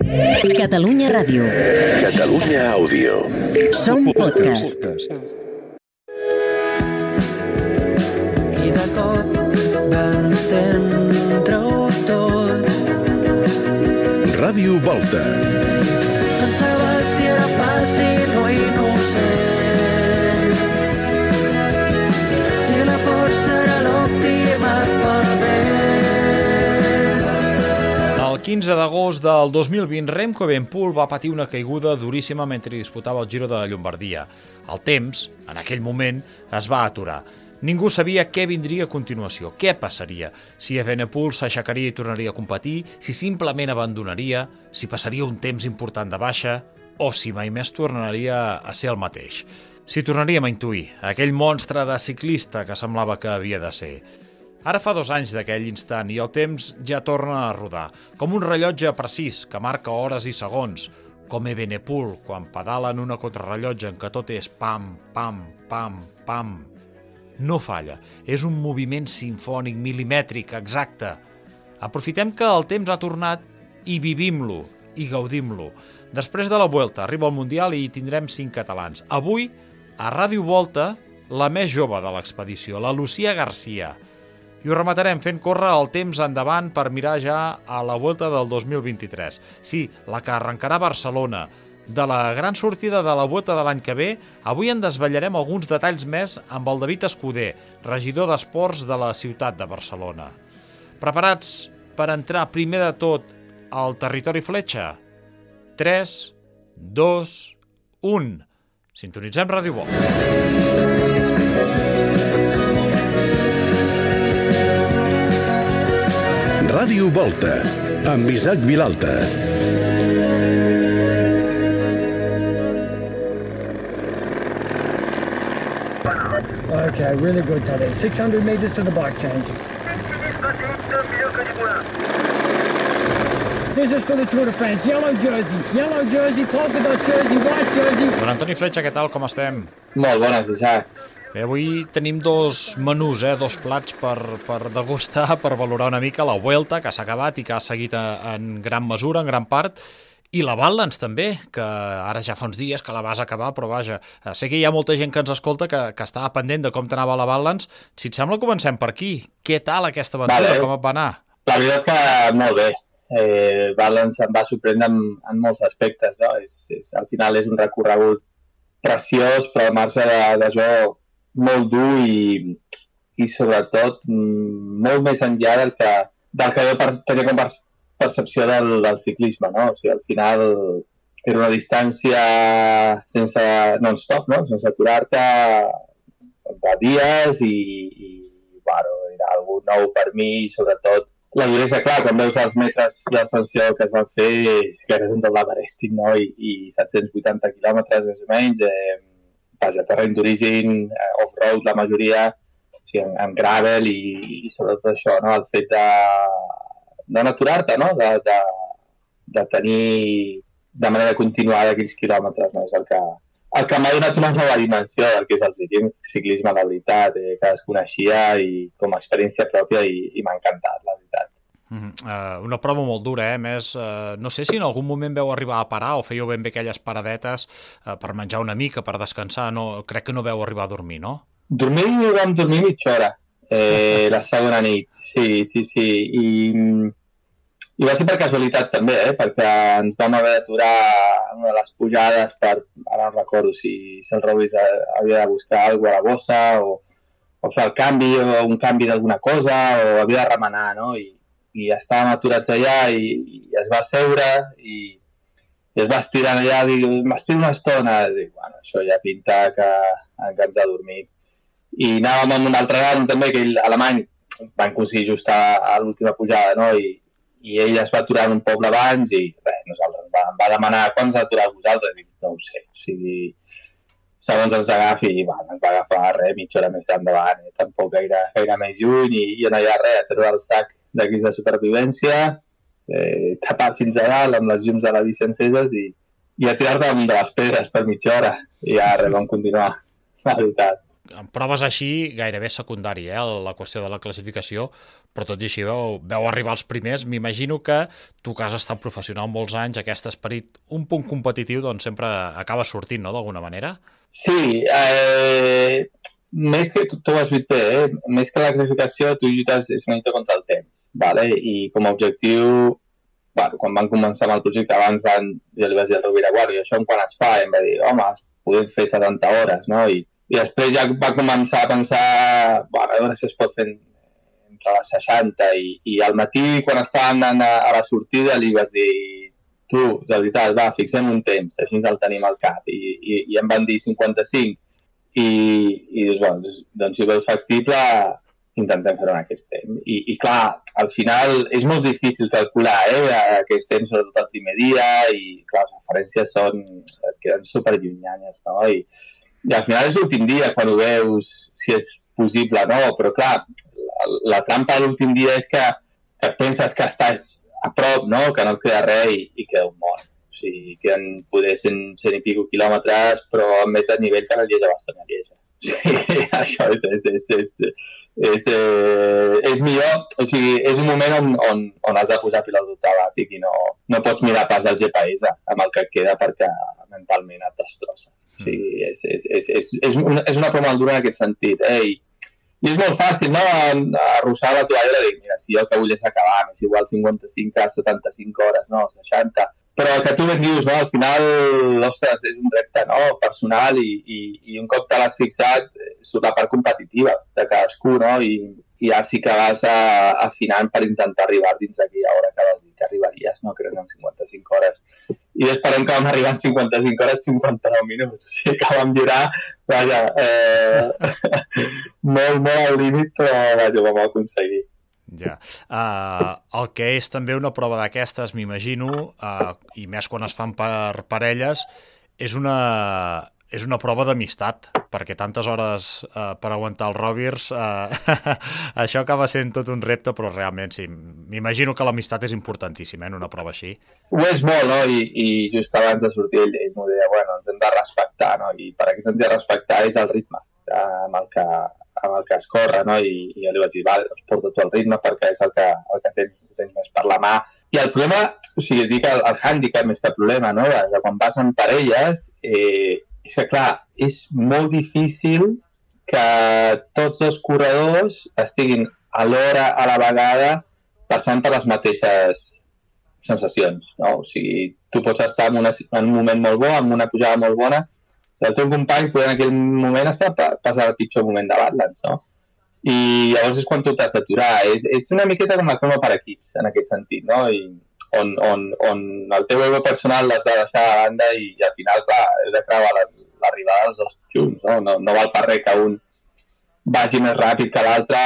Catalunya Ràdio. Catalunya Àudio. Som podcast. I de cop va entendre-ho tot. Ràdio Volta. Pensava si era fàcil o innocent, si la força era l'òptima per bé. El 15 d'agost del 2020, Remco Evenepoel va patir una caiguda duríssima mentre disputava el Giro de Llombardia. El temps, en aquell moment, es va aturar. Ningú sabia què vindria a continuació, què passaria, si Evenepoel s'aixecaria i tornaria a competir, si simplement abandonaria, si passaria un temps important de baixa o si mai més tornaria a ser el mateix. Si tornaríem a intuir aquell monstre de ciclista que semblava que havia de ser. Ara fa 2 anys d'aquell instant i el temps ja torna a rodar, com un rellotge precís que marca hores i segons, com Evenepoel quan pedala en una contrarrellotge en què tot és pam, pam, pam, pam. No falla, és un moviment simfònic, milimètric, exacte. Aprofitem que el temps ha tornat i vivim-lo, i gaudim-lo. Després de la Vuelta arriba el Mundial i hi tindrem 5 catalans. Avui, a Ràdio Volta, la més jove de l'expedició, la Lucía García. I ho rematarem fent córrer el temps endavant per mirar ja a la Vuelta del 2023. Sí, la que arrencarà a Barcelona. De la gran sortida de la Vuelta de l'any que ve, avui en desvetllarem alguns detalls més amb el David Escudé, regidor d'Esports de la ciutat de Barcelona. Preparats per entrar primer de tot al territori fletxa? 3, 2, 1. Sintonitzem Ràdio Volta. Ràdio Volta, amb Isaac Vilalta. Okay, really good today. 600 meters to the bike change. This is for the Tour de France. Yellow jersey, polka dot jersey, white jersey. Don Antoni Fletxa, què tal? Com estem? Molt bones, Isaac. Bé, avui tenim 2 menús, 2 plats per degustar, per valorar una mica la Vuelta, que s'ha acabat i que ha seguit en gran mesura, en gran part, i la Badlands també, que ara ja fa uns dies que la vas acabar, però vaja, sé que hi ha molta gent que ens escolta que estava pendent de com t'anava la Badlands. Si et sembla, comencem per aquí. Què tal aquesta aventura? Vale. Com et va anar? La veritat que molt bé. Badlands em va sorprendre en molts aspectes, no? Al final és un recorregut preciós, però al marge d'això molt dur i sobretot molt més enllà del que jo tenia com percepció del ciclisme, no? O sigui, al final era una distància sense non-stop, no? Sense aturar-te de dies i bueno, era algo nou per mi i sobretot la duresa, clar, quan veus els metres d'ascensió que es van fer és que eres un del l'Everest, no? I 780 quilòmetres més o menys, vaja, terreny d'origen, off-road la majoria, o sigui, en gravel i sobretot això, no? El fet de no aturar-te, no? De tenir de manera continuada aquells quilòmetres, no? És el que m'ha donat una nova dimensió del que és el ciclisme, la veritat, que desconeixia i com a experiència pròpia i m'ha encantat, la veritat. Una prova molt dura, a més, no sé si en algun moment veu arribar a parar o fèieu ben bé aquelles paradetes per menjar una mica, per descansar, no, crec que no veu arribar a dormir, no? Vam dormir mitja hora, la segona nit, sí, i va ser per casualitat també, perquè ens vam haver d'aturar en una de les pujades ara no recordo si el Raúl havia de buscar alguna cosa a la bossa o fer el canvi o un canvi d'alguna cosa o havia de remenar, no? I estàvem aturats allà i es va seure i es va estirar allà, m'estiro una estona, dic, bueno, això ja pinta que ens ha dormit. I anàvem amb un altre nano també, que ell, alemany, van coincidir just a l'última pujada, no? I ell es va aturar en un poble abans i nosaltres em va demanar quan ens atureu vosaltres, i no ho sé, o sigui, segons ens agafi, ens va agafar mitja hora més endavant, tampoc gaire més lluny i en allà a treure el sac d'aquí de supervivència, tapat fins a dalt amb les llums de la bici enceses i a tirar-te damunt de les pedres per mitja hora i ja vam continuar, la veritat. en proves així gairebé secundari, la qüestió de la classificació, però tot i així veu arribar els primers. M'imagino que tu que has estat professional molts anys, aquest esperit un punt competitiu doncs sempre acaba sortint, no?, d'alguna manera? Sí, més que, tu ho has dit bé, més que la classificació tu lluites és una lluita contra el temps, vale? I com a objectiu, quan van començar amb el projecte abans jo li vaig dir al Rovira, i això quan es fa? I em va dir, home, podem fer 70 hores, no? I després ja va començar a pensar, a veure si es pot fer entre les 60 i al matí, quan estàvem anant a la sortida, li vaig dir, tu, de veritat, fixem un temps, així ens el tenim al cap. I em van dir 55 i doncs si ho veus factible, intentem fer-ho en aquest temps. I clar, al final és molt difícil calcular aquests temps, sobretot el primer dia, i clar, les referències queden superllunyanyes, no? I al final és l'últim dia quan ho veus si és possible o no, però clar, la trampa de l'últim dia és que penses que estàs a prop, no? Que no et queda res i queda un món. O sigui, queden poder 100 i pico quilòmetres, però amb més de nivell que la Lieja Bastogne-Lieja. O sigui, això és millor, o sigui, és un moment on has de posar fil al automàtic i no pots mirar pas al GPS amb el que et queda perquè mentalment et destrossa. O sigui, és una prova molt dura en aquest sentit, I és molt fàcil, no?, arrossar la toalla i dir, mira, si jo el que vull és acabar, és igual 55 a 75 hores, no, 60. Però el que tu ben dius, no?, al final, ostres, és un repte, no?, personal i un cop te l'has fixat, surt la part competitiva de cadascú, no?, i ja sí que vas afinant per intentar arribar dins aquella hora que vas dir que arribaries, no?, crec que en 55 hores. I esperem que vam arribar en 55 hores 59 minuts. O sigui que vam durar, molt al límit, però ho vam aconseguir. Ja. El que és també una prova d'aquestes, m'imagino, i més quan es fan per parelles, és una prova d'amistat, perquè tantes hores per aguantar els Rovirs, això acaba sent tot un repte, però realment sí, m'imagino que l'amistat és importantíssima en una prova així. Ho és molt, no? I just abans de sortir ell m'ho deia, ens hem de respectar, no? I per aquest hem de respectar és el ritme amb el que es corre, no? I jo li vaig dir, doncs porta tu el ritme perquè és el que tens més per la mà. I el problema, o sigui, dic el hàndicap més que el problema, no? De quan vas en parelles, és que, clar, és molt difícil que tots dos corredors estiguin alhora, a la vegada, passant per les mateixes sensacions, no? O sigui, tu pots estar en un moment molt bo, en una pujada molt bona, i el teu company en aquell moment passa el pitjor moment de Badlands, no? I llavors és quan tu t'has d'aturar. És una miqueta com la croma per equips, en aquest sentit, no? I on el teu ego personal l'has de deixar a banda i al final, clar, heu de creuar l'arribada dels dos junts, no? No val per res que un vagi més ràpid que l'altre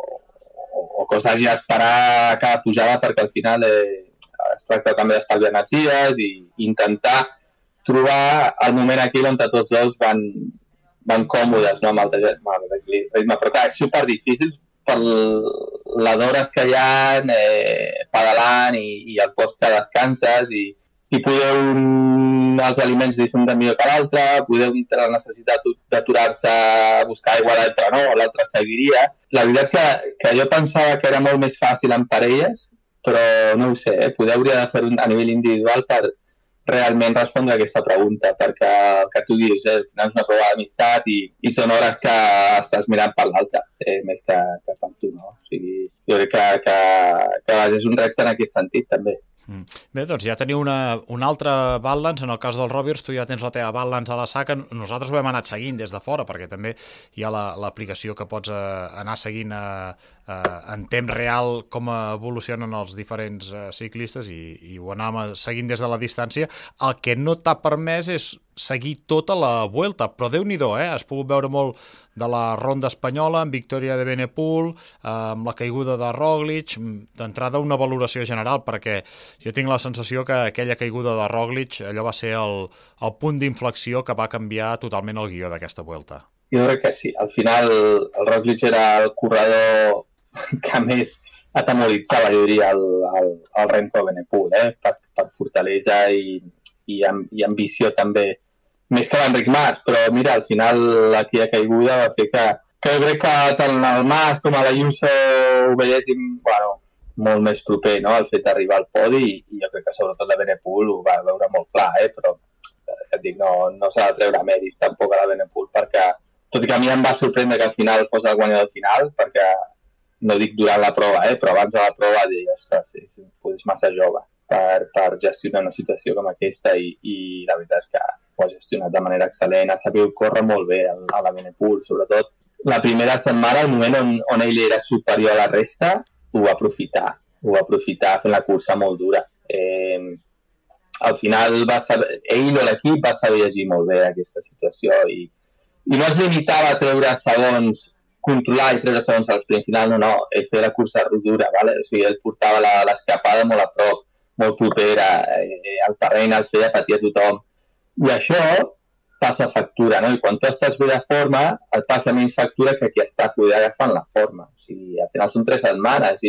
o que s'hagi d'esperar a cada pujada perquè al final es tracta també d'estalviar energies i intentar trobar el moment aquí on tots dos van còmodes, no? amb el ritme. Però clar, és superdifícil per les hores que hi ha pedalant i el post que descanses i poder els aliments li senten millor que l'altre, poder tenir la necessitat d'aturar-se a buscar aigua a l'altre, no? O l'altre seguiria. La veritat que jo pensava que era molt més fàcil en parelles, però no ho sé, poder hauria de fer-ho a nivell individual per realment respondre a aquesta pregunta, perquè el que tu dius, al final és una prova d'amistat i són hores que estàs mirant per l'altre, més que per tu, no? O sigui, jo crec que és un repte en aquest sentit, també. Bé, doncs ja teniu un altre Badlands, en el cas dels Rovirs, tu ja tens la teva Badlands a la saca, nosaltres ho hem anat seguint des de fora, perquè també hi ha l'aplicació que pots anar seguint en temps real com evolucionen els diferents ciclistes i ho anàvem seguint des de la distància. El que no t'ha permès és seguir tota la Vuelta, però Déu-n'hi-do, has pogut veure molt de la ronda espanyola, amb victòria de Benepul, amb la caiguda de Roglic, d'entrada una valoració general, perquè jo tinc la sensació que aquella caiguda de Roglic, allò va ser el punt d'inflexió que va canviar totalment el guió d'aquesta Vuelta. Jo crec que sí. Al final, el Roglic era el corredor que més atemoritzava, jo diria, el Remco Benepul, per fortalesa i ambició també més que l'Enric Mas, però mira, al final aquella caiguda va fer que jo crec que tant el Mas com a l'Ayuso ho veiéssim, molt més proper, no?, el fet d'arribar al podi, i jo crec que sobretot la Benepul ho va veure molt clar, però et dic, no s'ha de treure mèrits tampoc a la Benepul, perquè tot i que a mi em va sorprendre que al final fos el guanyador final, perquè no dic durant la prova, però abans de la prova dir, ostres, és massa jove per gestionar una situació com aquesta, i la veritat és que ho ha gestionat de manera excel·lent, ha sabut córrer molt bé a la Benepul, sobretot la primera setmana, el moment on ell era superior a la resta, ho va aprofitar fent la cursa molt dura. Al final ell o l'equip va saber llegir molt bé aquesta situació i no es limitava a treure segons, controlar i treure segons al sprint final, no, ell feia la cursa dura, vale? O sigui, ell portava l'escapada molt a prop, molt propera, el terreny el feia patir a tothom, i això passa factura, no? I quan tu estàs bé de forma, et passa menys factura que qui està poder agafant la forma. O sigui, al final són 3 setmanes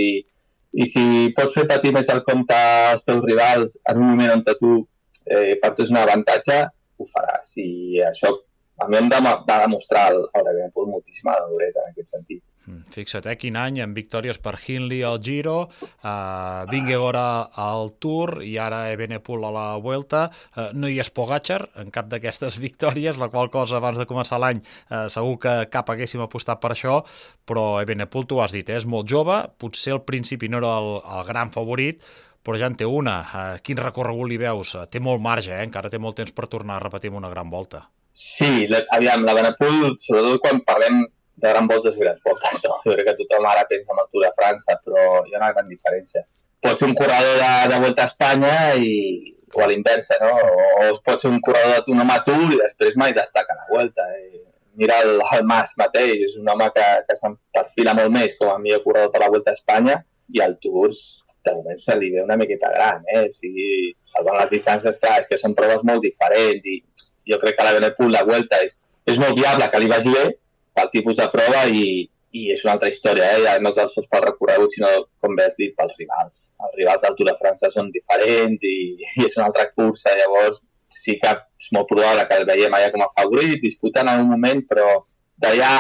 i si pots fer patir més el compte als teus rivals en un moment on tu per tu és un avantatge, ho faràs. I això a mi em va demostrar el Benepul moltíssima duresa en aquest sentit. Fixa't, quin any, amb victòries per Hindley al Giro, Vingegaard al Tour i ara Evenepoel a la Vuelta. No hi és Pogačar en cap d'aquestes victòries, la qual cosa abans de començar l'any segur que cap haguéssim apostat per això, però Evenepoel, tu ho has dit, és molt jove, potser al principi no era el gran favorit, però ja en té una. Quin recorregut li veus? Té molt marge, encara té molt temps per tornar a repetir una gran volta. Sí, aviam, la Benepul, sobretot quan parlem de gran voltes i grans voltes, no? Jo crec que tothom ara pensa en el Tour de França, però hi ha una gran diferència. Pots ser un corredor de Volta a Espanya o a l'inversa, no? O pots ser un corredor de un home Tour i després mai destaca la Volta. Mira el Mas mateix, és un home que se'n perfila molt més com a millor corredor per la Volta a Espanya, i el Tour de moment se li ve una miqueta gran, O sigui, salvant les distàncies, clar, és que són proves molt diferents, i jo crec que la Benepul, la Vuelta, és molt viable que li vagi bé pel tipus de prova, i és una altra història, ja no tan sols pel recorregut, sinó, com bé has dit, pels rivals. Els rivals del Tour de França són diferents i és una altra cursa, llavors sí que és molt probable que el veiem allà com a favorit, disputant en un moment, però d'allà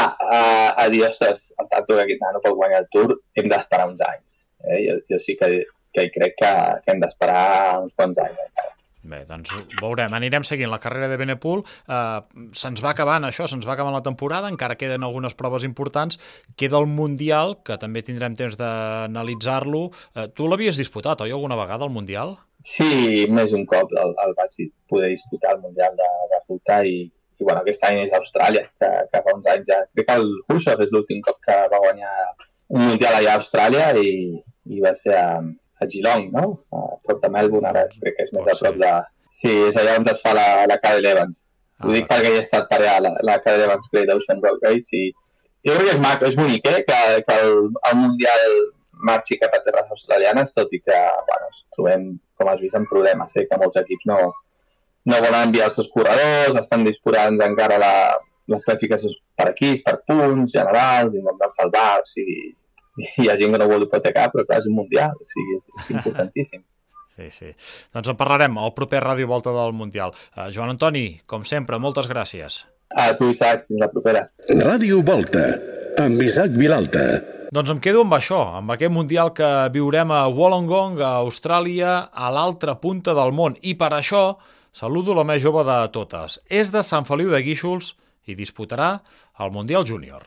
a dir, ostres, el tanto que aquest nano pot guanyar el Tour, hem d'esperar uns anys. Jo sí que crec que hem d'esperar uns quants anys encara. Bé, doncs veurem, anirem seguint la carrera de Benepul. Se'ns va acabant això, se'ns va acabant la temporada, encara queden algunes proves importants, queda el Mundial, que també tindrem temps d'analitzar-lo. Tu l'havies disputat, oi, alguna vegada, el Mundial? Sí, més un cop el vaig poder disputar el Mundial de ruta, i bueno, aquest any és Austràlia, que fa uns anys ja. Crec que el Husov és l'últim cop que va guanyar un Mundial allà a Austràlia, i va ser a Geelong, no? A prop de Melbourne, ara crec que és més a prop de... Sí, és allà on es fa la Cadel Evans. Ho dic perquè hi ha estat per allà, la Cadel Evans Great Ocean Road Race, i jo crec que és maco, és bonic, que el Mundial marxi cap a terres australianes, tot i que, bueno, trobem, com has vist, en problemes, que molts equips no volen enviar els seus corredors, estan disputant encara les classificacions per equips, per punts generals, i no salvar, o sigui... Hi ha gent que no vol hipotecar, però clar, és un mundial, o sigui, és importantíssim. Sí. Doncs en parlarem al proper Ràdio Volta del Mundial. Joan Antoni, com sempre, moltes gràcies. A tu, Isaac, fins la propera. Ràdio Volta, amb Isaac Vilalta. Doncs em quedo amb això, amb aquest Mundial que viurem a Wollongong, a Austràlia, a l'altra punta del món. I per això saludo la més jove de totes. És de Sant Feliu de Guíxols i disputarà el Mundial Júnior.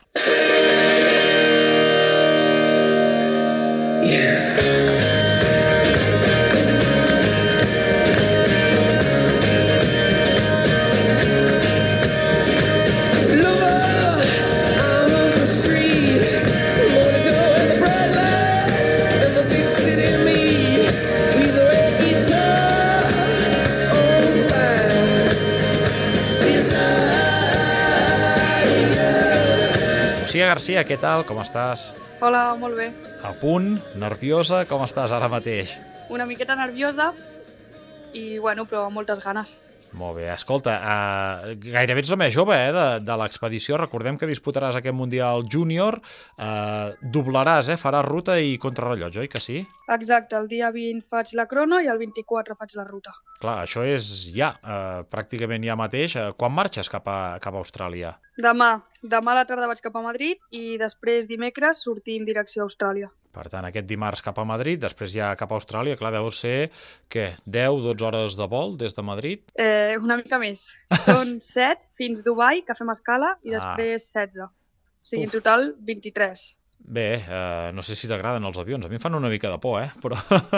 Lucía García, què tal? Com estàs? Hola, molt bé. A punt? Nerviosa? Com estàs ara mateix? Una miqueta nerviosa i, bueno, però amb moltes ganes. Molt bé. Escolta, gairebé ets la més jove de l'expedició. Recordem que disputaràs aquest Mundial Júnior. Doblaràs, faràs ruta i contrarrellotge, oi que sí? Exacte, el dia 20 faig la crono i el 24 faig la ruta. Clar, això és pràcticament ja mateix. Quan marxes cap a Austràlia? Demà a la tarda vaig cap a Madrid i després dimecres sortim direcció a Austràlia. Per tant, aquest dimarts cap a Madrid, després ja cap a Austràlia, clar, deu ser, 10-12 hores de vol des de Madrid? Una mica més. Són 7 fins Dubai, que fem escala, i després 16. O sigui, en total 23. Bé, no sé si t'agraden els avions. A mi em fan una mica de por, però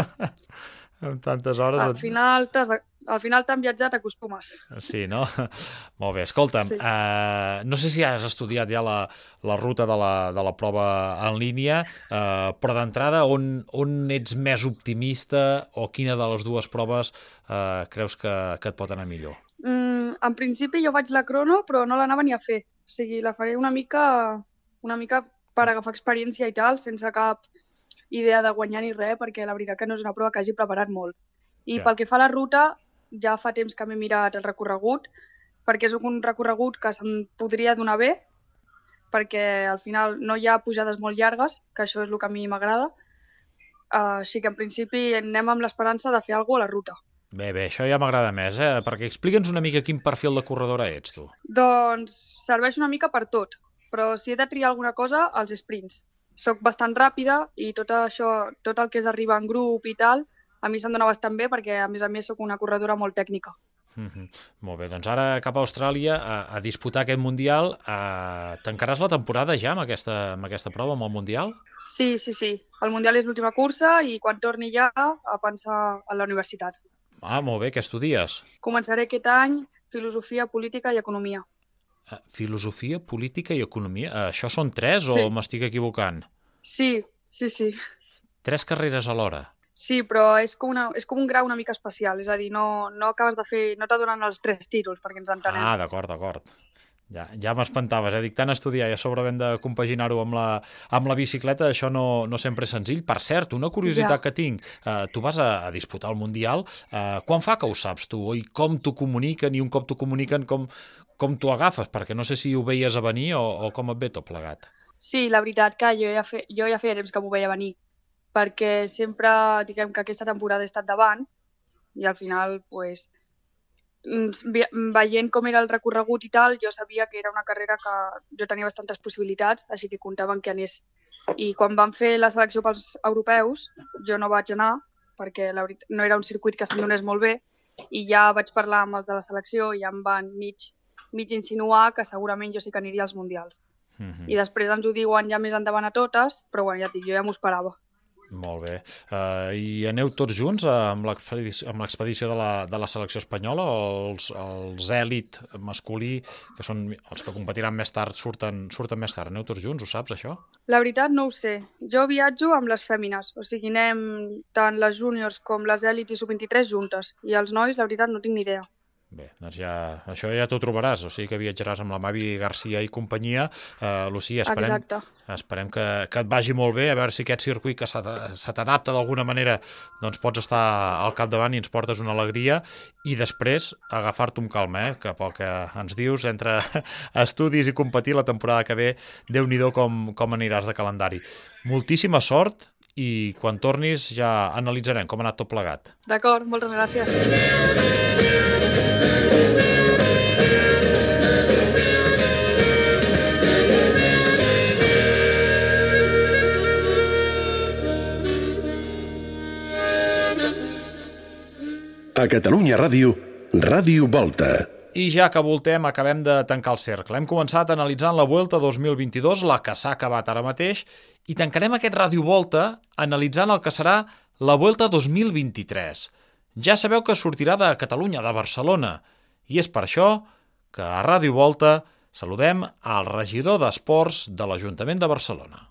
amb tantes hores... Al final tan viatjat t'acostumes. Sí, no? Molt bé, escolta'm, Sí. No sé si has estudiat ja la ruta de la prova en línia, però d'entrada on ets més optimista o quina de les dues proves creus que et pot anar millor? En principi jo faig la crono, però no l'anava ni a fer. O sigui, la faré una mica per agafar experiència i tal, sense cap idea de guanyar ni res, perquè la veritat que no és una prova que hagi preparat molt. I pel que fa a la ruta, ja fa temps que m'he mirat el recorregut, perquè és un recorregut que se'm podria donar bé, perquè al final no hi ha pujades molt llargues, que això és el que a mi m'agrada. Així que en principi anem amb l'esperança de fer alguna cosa a la ruta. Bé, això ja m'agrada més, perquè explica'ns una mica quin perfil de corredora ets, tu. Doncs serveix una mica per tot, però si he de triar alguna cosa, els sprints. Soc bastant ràpida i tot el que és arribar en grup i tal, a mi se'm dona bastant bé perquè, a més, soc una corredora molt tècnica. Molt bé, doncs ara cap a Austràlia a disputar aquest Mundial. Tancaràs la temporada ja amb aquesta prova, amb el Mundial? Sí. El Mundial és l'última cursa i quan torni ja a pensar a la universitat. Molt bé, què estudies? Començaré aquest any Filosofia, Política i Economia. Filosofia, Política i Economia. Això són 3 Sí. o m'estic equivocant? Sí. 3 carreres alhora. Sí, però és com un grau una mica especial, és a dir, no acabes de fer, no t'adonen els 3 títols perquè ens entenem. D'acord. Ja m'espantaves, dic, tant estudiar i a sobre havent de compaginar-ho amb la bicicleta, això no sempre és senzill. Per cert, una curiositat que tinc, tu vas a disputar el Mundial, quan fa que ho saps tu? I com t'ho comuniquen? I un cop t'ho comuniquen, com t'ho agafes? Perquè no sé si ho veies a venir o com et ve tot plegat. Sí, la veritat que jo ja feia temps que m'ho veia venir, perquè sempre, diguem que aquesta temporada he estat davant i al final, veient com era el recorregut i tal, jo sabia que era una carrera que jo tenia bastantes possibilitats, així que comptaven que anés. I quan van fer la selecció pels europeus, jo no vaig anar, perquè la veritat no era un circuit que se'm donés molt bé, i ja vaig parlar amb els de la selecció i ja em van mig insinuar que segurament jo sí que aniria als mundials. I després ens ho diuen ja més endavant a totes, però ja et dic, jo ja m'ho esperava. Molt bé. I aneu tots junts amb l'expedició de la selecció espanyola o els èlit masculí, que són els que competiran més tard, surten més tard? Aneu tots junts, ho saps, això? La veritat no ho sé. Jo viatjo amb les fèmines, o sigui, anem tant les júniors com les èlits i sub-23 juntes, i els nois, la veritat, no tinc ni idea. Bé, doncs això ja t'ho trobaràs, o sigui que viatjaràs amb la Mavi Garcia i companyia. Lucía, esperem que et vagi molt bé, a veure si aquest circuit que se t'adapta d'alguna manera doncs pots estar al capdavant i ens portes una alegria, i després agafar-t'ho amb calma, que pel que ens dius, entre estudis i competir la temporada que ve, Déu-n'hi-do com aniràs de calendari. Moltíssima sort i quan tornis ja analitzarem com ha anat tot plegat. D'acord, moltes gràcies. A Catalunya Ràdio, Ràdio Volta. I ja que voltem, acabem de tancar el cercle. Hem començat analitzant la Vuelta 2022, la que s'ha acabat ara mateix, i tancarem aquest Ràdio Volta analitzant el que serà la Vuelta 2023. Ja sabeu que sortirà de Catalunya, de Barcelona, i és per això que a Ràdio Volta saludem al regidor d'Esports de l'Ajuntament de Barcelona.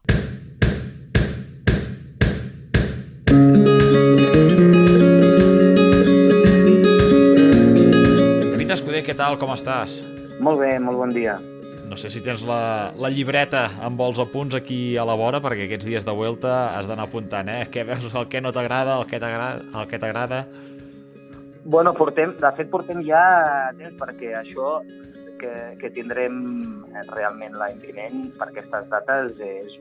Escudé, què tal, com estàs? Molt bé, molt bon dia. No sé si tens la llibreta amb els apunts aquí a la vora, perquè aquests dies de Vuelta has d'anar apuntant, Què veus, el que no t'agrada, el que t'agrada? Bueno, de fet portem ja temps, perquè això que tindrem realment l'any vinent per aquestes dates és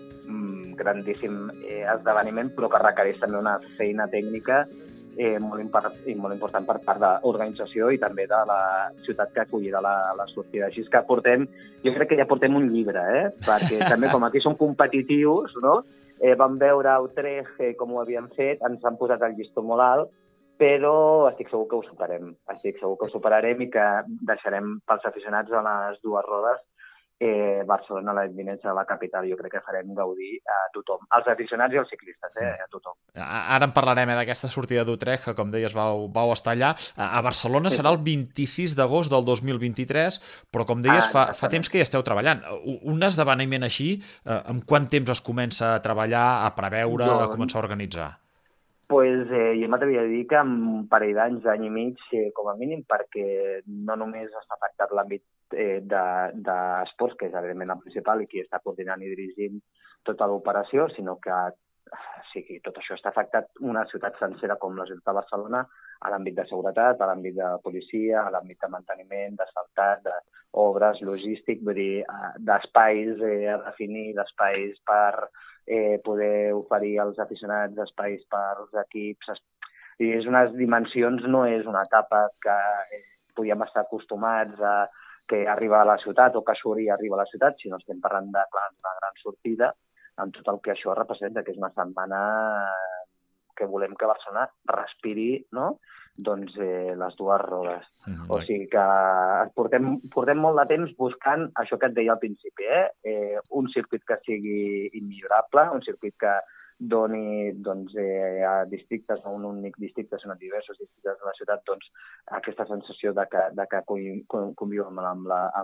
un grandíssim esdeveniment, però que requereix també una feina tècnica molt important per part de l'organització i també de la ciutat que acollirà la sortida. Així que jo crec que ja portem un llibre, perquè també com aquí som competitius, no? Vam veure Utrecht com ho havien fet, ens han posat el llistó molt alt, però estic segur que ho superem. Estic segur que ho superarem i que deixarem pels aficionats a les dues rodes Barcelona, la vinença de la capital. Jo crec que farem gaudir a tothom, als aficionats i als ciclistes, a tothom. Ara en parlarem d'aquesta sortida d'Utrecht, que com deies vau estar allà. A Barcelona serà el 26 d'agost del 2023, però com deies fa temps que hi esteu treballant. Un esdeveniment així, en quant temps es comença a treballar, a preveure, a començar a organitzar? Pues, jo m'atreviria a dir que en un parell d'anys, any i mig, com a mínim, perquè no només està afectat l'àmbit d'esports, que és evidentment el principal i qui està coordinant i dirigint tota l'operació, sinó que tot això està afectat una ciutat sencera com la ciutat de Barcelona a l'àmbit de seguretat, a l'àmbit de policia, a l'àmbit de manteniment, d'asfaltat, d'obres, logístic, vull dir, d'espais a definir, d'espais per poder oferir als aficionats, d'espais per als equips. I és unes dimensions, no és una etapa que podíem estar acostumats a que arriba a la ciutat o que surt i arriba a la ciutat, sinó estem parlant de una gran sortida amb tot el que això representa, que és una setmana que volem que Barcelona respiri, no? Doncs les dues rodes. O sigui que portem molt de temps buscant això que et deia al principi, un circuit que sigui immillorable, un circuit que doni a districtes, no un únic districte, sinó diversos districtes de la ciutat, aquesta sensació de que conviu amb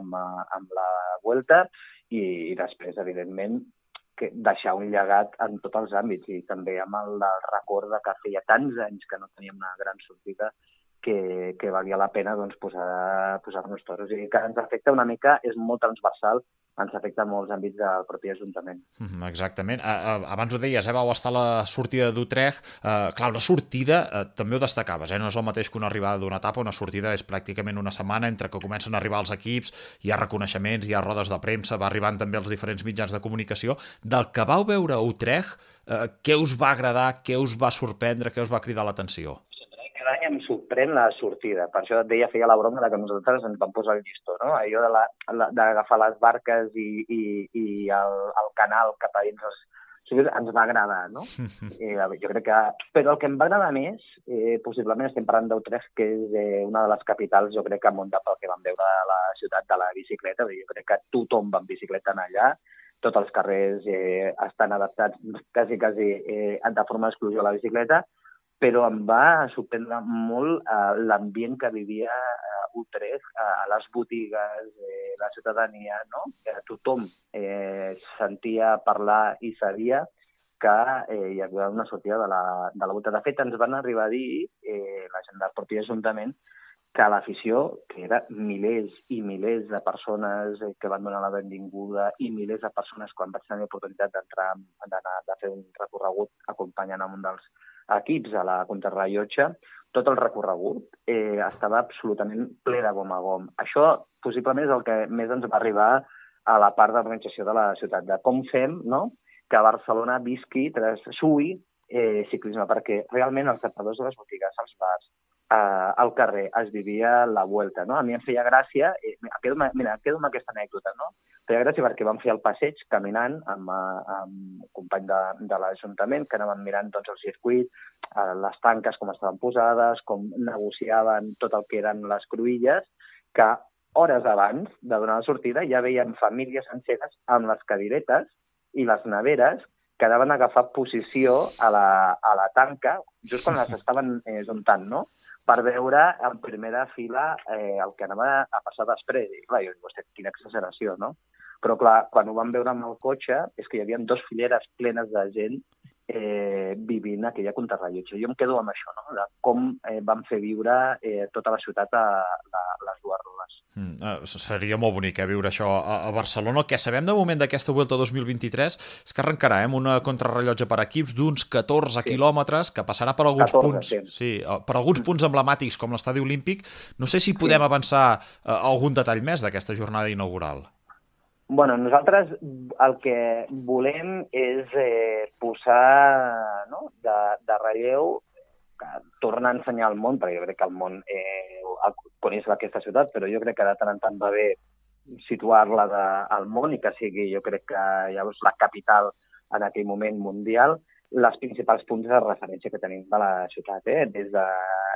la Vuelta i després, evidentment, deixar un llegat en tots els àmbits i també amb el record que feia tants anys que no teníem una gran sortida que valia la pena posar-nos toros. I que ens afecta una mica, és molt transversal, ens afecta molts àmbits del propi Ajuntament. Exactament. Abans ho deies, vau estar a la sortida d'Utrecht. Clar, una sortida, també ho destacaves, no és el mateix que una arribada d'una etapa, una sortida és pràcticament una setmana entre que comencen a arribar els equips, hi ha reconeixements, hi ha rodes de premsa, va arribant també els diferents mitjans de comunicació. Del que vau veure a Utrecht, què us va agradar, què us va sorprendre, què us va cridar l'atenció? Cada any em sorprèn la sortida. Per això et deia, feia la broma que nosaltres ens vam posar el llistó, no? Allò d'agafar les barques i el canal cap a dins ens va agradar, no? Jo crec que... Però el que em va agradar més, possiblement estem parlant d'Utrecht, que és una de les capitals, jo crec que munta pel que vam veure a la ciutat de la bicicleta. Jo crec que tothom va en bicicleta allà, tots els carrers estan adaptats quasi de forma exclusiva a la bicicleta, però em va sorprendre molt l'ambient que vivia Utrecht, a les botigues, la ciutadania, no? Tothom sentia parlar i sabia que hi havia una sortida de la Vuelta. De fet, ens van arribar a dir, la gent del propi Ajuntament, que l'afició, que era milers i milers de persones que van donar la benvinguda i milers de persones quan vaig tenir l'oportunitat de fer un recorregut acompanyant amb un dels equips a la contrarrellotge, tot el recorregut estava absolutament ple de gom a gom. Això possiblement és el que més ens va arribar a la part d'organització de la ciutat, de com fem, no?, que Barcelona visqui, sui ciclisme, perquè realment els tapadors de les botigues, els bars, al carrer es vivia la Vuelta, no? A mi em feia gràcia, em quedo amb aquesta anècdota, no? Feia gràcia perquè vam fer el passeig caminant amb un company de l'Ajuntament, que anàvem mirant el circuit, les tanques com estaven posades, com negociaven tot el que eren les cruïlles, que hores abans de donar la sortida ja veiem famílies senceres amb les cadiretes i les neveres que anaven a agafar posició a la tanca, just quan les estaven juntant, no?, per veure en primera fila el que anava a passar després. I clar, jo dic, quina exageració, no? Però clar, quan ho vam veure amb el cotxe, és que hi havia 2 fileres plenes de gent vivint aquella contrarrellotge. Jo em quedo amb això, no?, de com van fer viure tota la ciutat a les dues rodes. Seria molt bonic viure això a Barcelona. El que sabem de moment d'aquesta Vuelta 2023 és que arrencarà amb una contrarrellotge per equips d'uns 14 quilòmetres que passarà per alguns punts per alguns punts emblemàtics com l'Estadi Olímpic. No sé si podem avançar algun detall més d'aquesta jornada inaugural. Bueno, nosaltres el que volem és posar de relleu, que torna a ensenyar al món, perquè jo crec que el món coneix aquesta ciutat, però jo crec que de tant en tant va bé situar-la al món i que sigui, jo crec que llavors la capital en aquell moment mundial, les principals punts de referència que tenim de la ciutat, des de,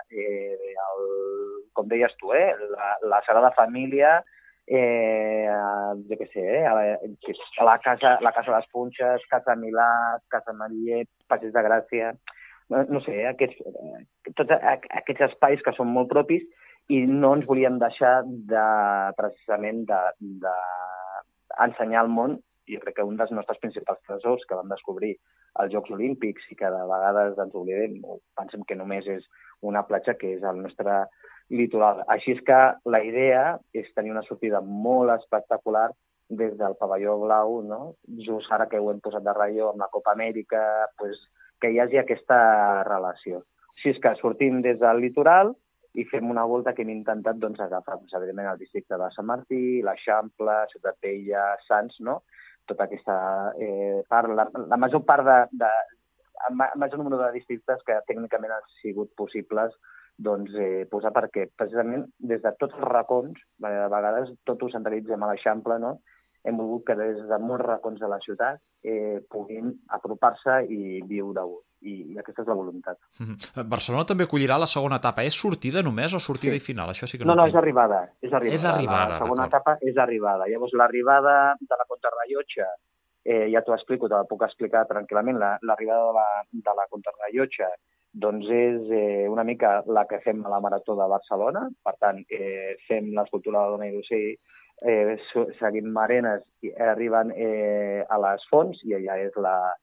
com deies tu, la Sagrada Família, jo què sé, la Casa de les Punxes, Casa Milà, Casa Manlleu, Passeig de Gràcia, no sé, tots aquests espais que són molt propis i no ens volíem deixar precisament d'ensenyar al món. Jo crec que un dels nostres principals tresors que vam descobrir als Jocs Olímpics i que de vegades ens oblidem o pensem que només és una platja, que és el nostre litoral. Així és que la idea és tenir una sortida molt espectacular des del pavelló blau, no? Just ara que ho hem posat de relleu amb la Copa Amèrica, que hi hagi aquesta relació. Així és que sortim des del litoral i fem una volta que hem intentat agafar, evidentment, el districte de Sant Martí, l'Eixample, Ciutat Vella, Sants, no? Tota aquesta part, la major part el major número de districtes que tècnicament han sigut possibles posar, perquè precisament des de tots els racons, a vegades tot ho centralitzem a l'Eixample, no? Hem volgut que des de molts racons de la ciutat puguin apropar-se i viure-ho. I aquesta és la voluntat. Barcelona també acollirà la segona etapa. És sortida només o sortida i final? Això sí que no, és arribada. És arribada. La segona etapa és arribada. Llavors, l'arribada de la contrarrellotge, ja t'ho explico, te la puc explicar tranquil·lament, l'arribada de la contrarrellotge és una mica la que fem a la Marató de Barcelona. Per tant, fem l'escultura de la dona i l'ocell, seguim Marenes i arriben a les fonts i allà és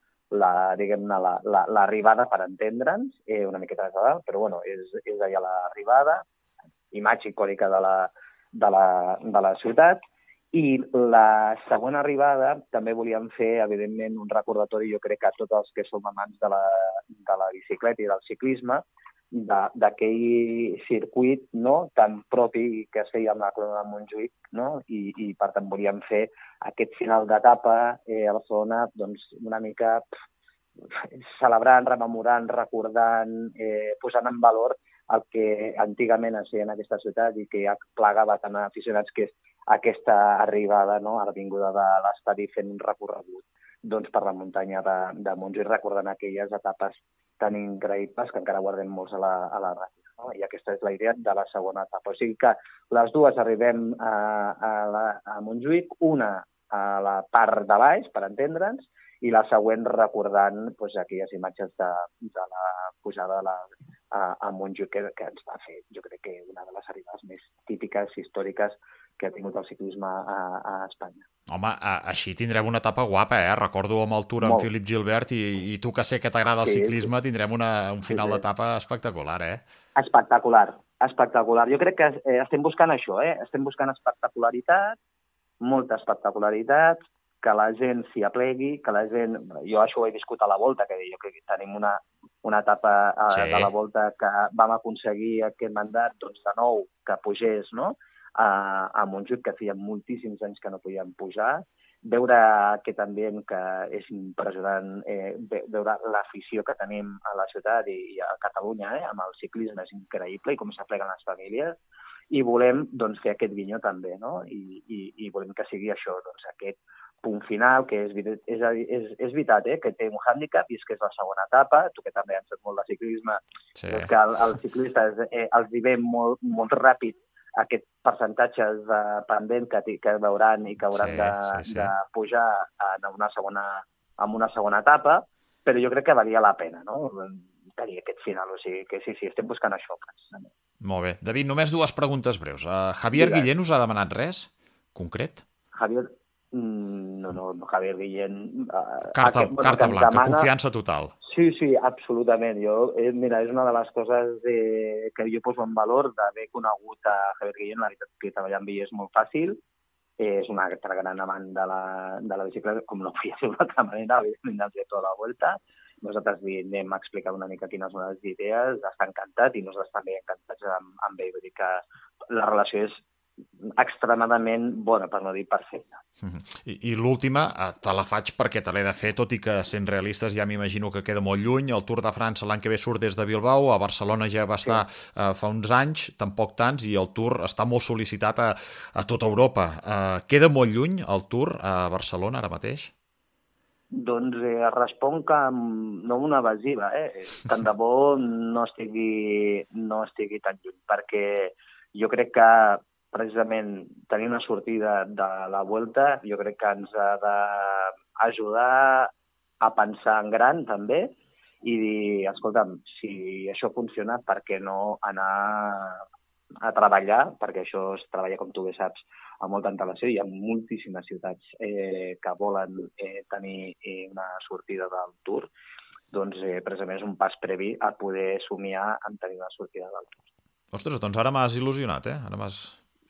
l'arribada, per entendre'ns, una miqueta més a dalt, però bueno, és allà l'arribada, imatge icònica de la ciutat. I la segona arribada també volíem fer, evidentment, un recordatori, jo crec que a tots els que som amants de la bicicleta i del ciclisme, d'aquell circuit, no?, tan propi que es feia amb la Crono de Montjuïc, no? I per tant volíem fer aquest final d'etapa a Barcelona una mica celebrant, rememorant, recordant, posant en valor el que antigament es feia en aquesta ciutat i que ja plegava tant a aficionats, que és aquesta arribada, no?, a l'avinguda de l'estadi, fent un recorregut per la muntanya de Montjuïc, recordant aquelles etapes tan increïbles que encara guardem molts a la ràdio. No? I aquesta és la idea de la segona etapa. O sigui que les dues arribem a Montjuïc, una a la part de baix, per entendre'ns, i la següent recordant aquelles imatges de la pujada a Montjuïc que ens va fer, jo crec que una de les arribades més típiques, històriques que ha tingut el ciclisme a Espanya. Home, així tindrem una etapa guapa, Recordo amb el Tour amb Philippe Gilbert i tu que sé que t'agrada el ciclisme, tindrem un final d'etapa espectacular, Espectacular. Jo crec que estem buscant això, Estem buscant espectacularitat, molta espectacularitat, que la gent s'hi aplegui, que la gent... Jo això ho he viscut a la Volta, que jo crec que tenim una etapa de la Volta que vam aconseguir aquest mandat, de nou, que pugés, no?, a Montjuïc, que feia moltíssims anys que no podíem pujar, veure aquest ambient que és impressionant, veure l'afició que tenim a la ciutat i a Catalunya amb el ciclisme és increïble i com s'apleguen les famílies, i volem fer aquest guinyó també, no? I volem que sigui això, aquest punt final, que és veritat, que té un hàndicap, i és que és la segona etapa, tu que també has fet molt de ciclisme, que els ciclistes els hi ve molt ràpid aquests percentatges de pendent que veuran i que hauran de pujar en una segona etapa, però jo crec que valia la pena, no?, tenir aquest final. O sigui que sí, estem buscant això, precisament. Molt bé. David, només dues preguntes breus. Javier Guillén us ha demanat res concret? Javier No, Javier Guillén... Carta blanca, confiança total. Sí, absolutament. Mira, és una de les coses que jo poso en valor d'haver conegut a Javier Guillén. La veritat que treballar amb ell és molt fàcil. És un altre gran amant de la bicicleta, com no podia ser d'una altra manera, evidentment, el director de la Vuelta. Nosaltres li anem a explicar una mica quines són les idees, està encantat i nosaltres també encantats amb ell. Vull dir que la relació és extremadament bona, per no dir perfecta. I l'última, te la faig perquè te l'he de fer, tot i que sent realistes ja m'imagino que queda molt lluny. El Tour de França l'any que ve surt des de Bilbao, a Barcelona ja va estar fa uns anys, tampoc tants, i el Tour està molt sol·licitat a tota Europa. Queda molt lluny el Tour a Barcelona ara mateix? Doncs responc no una evasiva, tant de bo no estigui tan lluny, perquè jo crec que precisament tenir una sortida de la Vuelta jo crec que ens ha d'ajudar a pensar en gran també i dir, escolta'm, si això funciona, per què no anar a treballar, perquè això es treballa, com tu bé saps, amb molta antelació. Hi ha moltíssimes ciutats que volen tenir una sortida del Tour, doncs precisament és un pas previ a poder somiar en tenir una sortida del Tour. Ostres, doncs ara m'has il·lusionat, Ara m'has...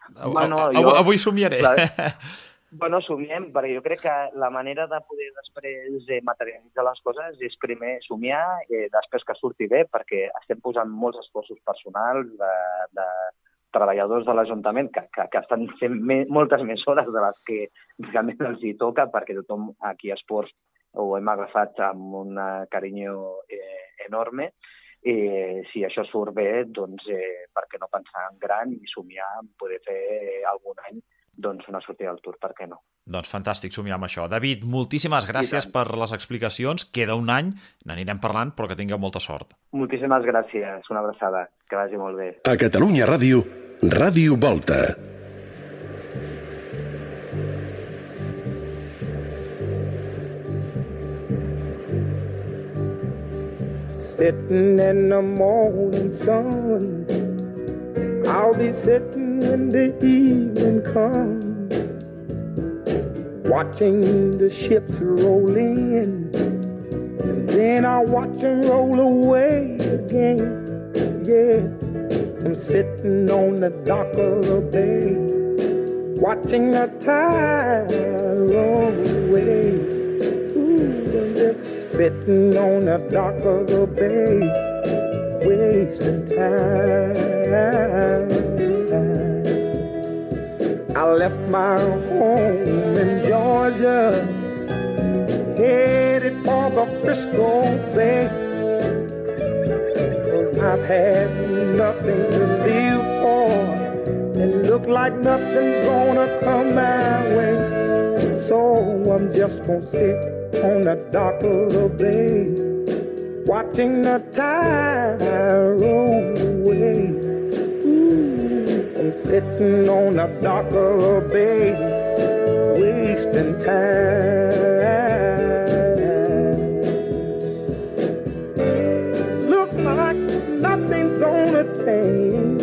Avui somiaré. Bueno, somiem, perquè jo crec que la manera de poder després materialitzar les coses és primer somiar, després que surti bé, perquè estem posant molts esforços personals de treballadors de l'Ajuntament que estan fent moltes més hores de les que realment els hi toca, perquè tothom aquí a Esports ho hem agafat amb un carinyo enorme. Si això surt bé, doncs per què no pensar en gran i somiar en poder fer algun any una sortida del Tour, per què no? Doncs fantàstic somiar amb això. David, moltíssimes gràcies per les explicacions. Queda un any, n'anirem parlant, però que tingueu molta sort. Moltíssimes gràcies, una abraçada, que vagi molt bé. A Catalunya Ràdio, Ràdio Volta. Sitting in the morning sun, I'll be sitting when the evening comes, watching the ships roll in, and then I'll watch them roll away again. Yeah, I'm sitting on the dock of the bay, watching the tide roll away. Just sitting on the dock of the bay, wasting time. I left my home in Georgia, headed for the Frisco Bay, 'cause I've had nothing to live for, and look like nothing's gonna come my way. So I'm just gonna sit on the dock of the bay, watching the tide roll away. I'm sitting on the dock of the bay, wasting time. Look like nothing's gonna change,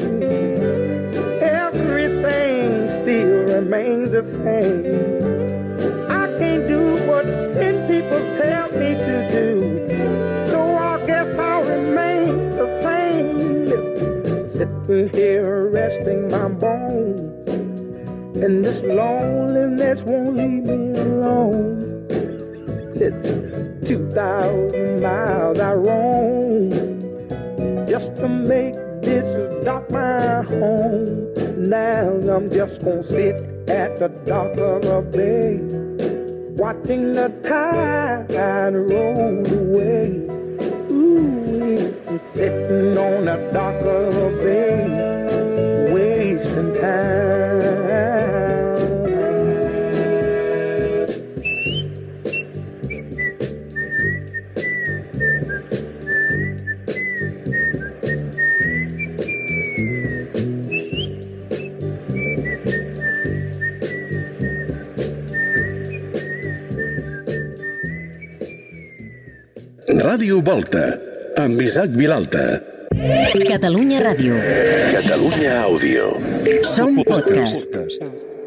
everything still remains the same. I can't do what 10 people tell me to do, so I guess I'll remain the same. Listen, sitting here resting my bones, and this loneliness won't leave me alone. Listen, 2,000 miles I roam just to make this dock my home. Now I'm just gonna sit at the dock of the bay, watching the tide roll away. I'm sitting on the dock of the bay, wasting time. Ràdio Volta, amb Isaac Vilalta. Catalunya Ràdio. Catalunya Àudio. Som podcast.